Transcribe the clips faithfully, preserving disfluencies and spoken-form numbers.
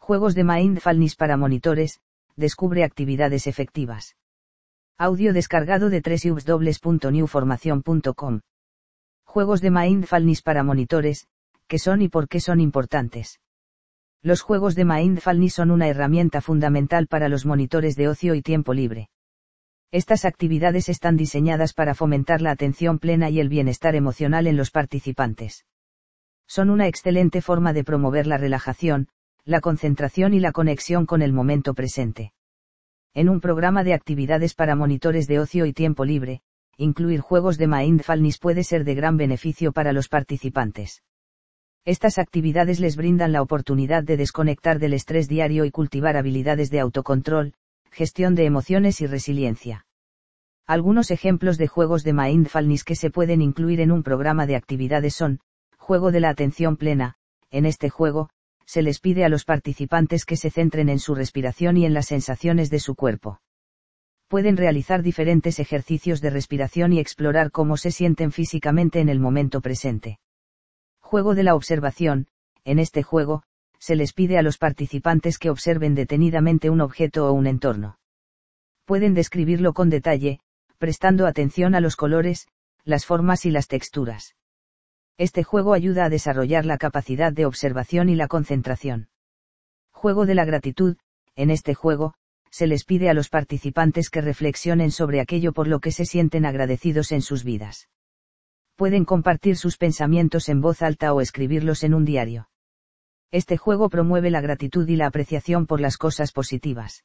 Juegos de Mindfulness para monitores, descubre actividades efectivas. Audio descargado de doble u doble u doble u punto new formación punto com. Juegos de Mindfulness para monitores, ¿qué son y por qué son importantes? Los juegos de Mindfulness son una herramienta fundamental para los monitores de ocio y tiempo libre. Estas actividades están diseñadas para fomentar la atención plena y el bienestar emocional en los participantes. Son una excelente forma de promover la relajación, la concentración y la conexión con el momento presente. En un programa de actividades para monitores de ocio y tiempo libre, incluir juegos de Mindfulness puede ser de gran beneficio para los participantes. Estas actividades les brindan la oportunidad de desconectar del estrés diario y cultivar habilidades de autocontrol, gestión de emociones y resiliencia. Algunos ejemplos de juegos de Mindfulness que se pueden incluir en un programa de actividades son: juego de la atención plena. En este juego, se les pide a los participantes que se centren en su respiración y en las sensaciones de su cuerpo. Pueden realizar diferentes ejercicios de respiración y explorar cómo se sienten físicamente en el momento presente. Juego de la observación. En este juego, se les pide a los participantes que observen detenidamente un objeto o un entorno. Pueden describirlo con detalle, prestando atención a los colores, las formas y las texturas. Este juego ayuda a desarrollar la capacidad de observación y la concentración. Juego de la gratitud. En este juego, se les pide a los participantes que reflexionen sobre aquello por lo que se sienten agradecidos en sus vidas. Pueden compartir sus pensamientos en voz alta o escribirlos en un diario. Este juego promueve la gratitud y la apreciación por las cosas positivas.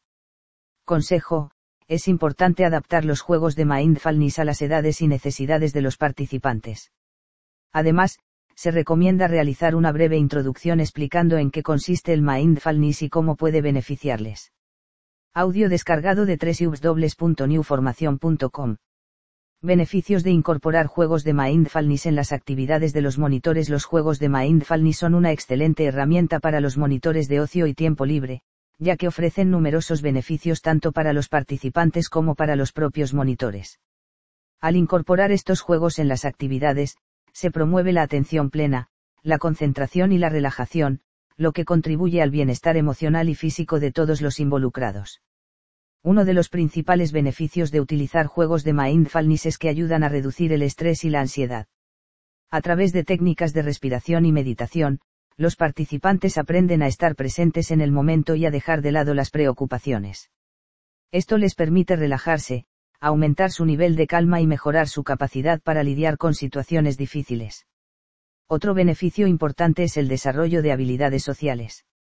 Consejo: es importante adaptar los juegos de Mindfulness a las edades y necesidades de los participantes. Además, se recomienda realizar una breve introducción explicando en qué consiste el Mindfulness y cómo puede beneficiarles. Audio descargado de doble u doble u doble u punto new formación punto com. Beneficios de incorporar juegos de Mindfulness en las actividades de los monitores. Los juegos de Mindfulness son una excelente herramienta para los monitores de ocio y tiempo libre, ya que ofrecen numerosos beneficios tanto para los participantes como para los propios monitores. Al incorporar estos juegos en las actividades, se promueve la atención plena, la concentración y la relajación, lo que contribuye al bienestar emocional y físico de todos los involucrados. Uno de los principales beneficios de utilizar juegos de Mindfulness es que ayudan a reducir el estrés y la ansiedad. A través de técnicas de respiración y meditación, los participantes aprenden a estar presentes en el momento y a dejar de lado las preocupaciones. Esto les permite relajarse, aumentar su nivel de calma y mejorar su capacidad para lidiar con situaciones difíciles. Otro beneficio importante es el desarrollo de habilidades sociales.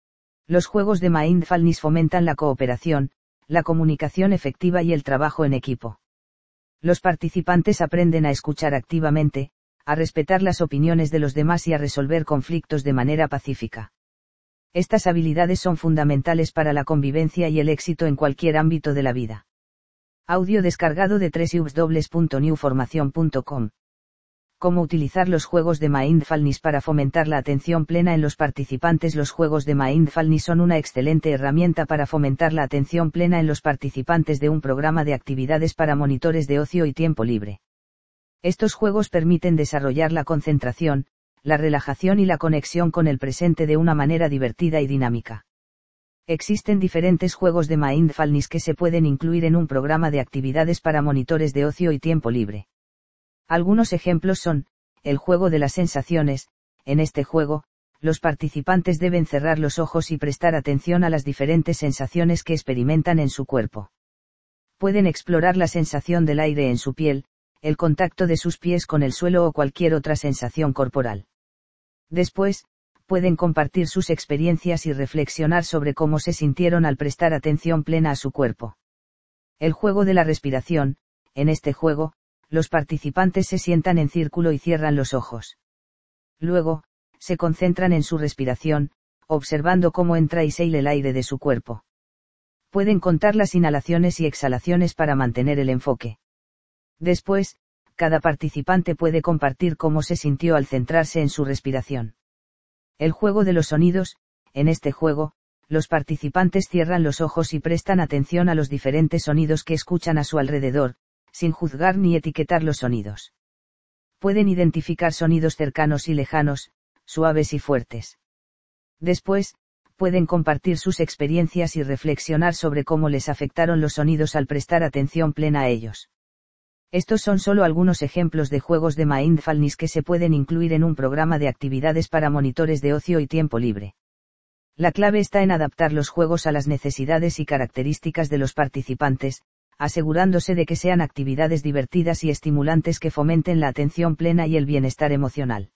Los juegos de Mindfulness fomentan la cooperación, la comunicación efectiva y el trabajo en equipo. Los participantes aprenden a escuchar activamente, a respetar las opiniones de los demás y a resolver conflictos de manera pacífica. Estas habilidades son fundamentales para la convivencia y el éxito en cualquier ámbito de la vida. Audio descargado de doble u doble u doble u punto new formación punto com. Cómo utilizar los juegos de Mindfulness para fomentar la atención plena en los participantes. Los juegos de Mindfulness son una excelente herramienta para fomentar la atención plena en los participantes de un programa de actividades para monitores de ocio y tiempo libre. Estos juegos permiten desarrollar la concentración, la relajación y la conexión con el presente de una manera divertida y dinámica. Existen diferentes juegos de Mindfulness que se pueden incluir en un programa de actividades para monitores de ocio y tiempo libre. Algunos ejemplos son: el juego de las sensaciones. En este juego, los participantes deben cerrar los ojos y prestar atención a las diferentes sensaciones que experimentan en su cuerpo. Pueden explorar la sensación del aire en su piel, el contacto de sus pies con el suelo o cualquier otra sensación corporal. Después, pueden compartir sus experiencias y reflexionar sobre cómo se sintieron al prestar atención plena a su cuerpo. El juego de la respiración. En este juego, los participantes se sientan en círculo y cierran los ojos. Luego, se concentran en su respiración, observando cómo entra y sale el aire de su cuerpo. Pueden contar las inhalaciones y exhalaciones para mantener el enfoque. Después, cada participante puede compartir cómo se sintió al centrarse en su respiración. El juego de los sonidos. En este juego, los participantes cierran los ojos y prestan atención a los diferentes sonidos que escuchan a su alrededor, sin juzgar ni etiquetar los sonidos. Pueden identificar sonidos cercanos y lejanos, suaves y fuertes. Después, pueden compartir sus experiencias y reflexionar sobre cómo les afectaron los sonidos al prestar atención plena a ellos. Estos son solo algunos ejemplos de juegos de mindfulness que se pueden incluir en un programa de actividades para monitores de ocio y tiempo libre. La clave está en adaptar los juegos a las necesidades y características de los participantes, asegurándose de que sean actividades divertidas y estimulantes que fomenten la atención plena y el bienestar emocional.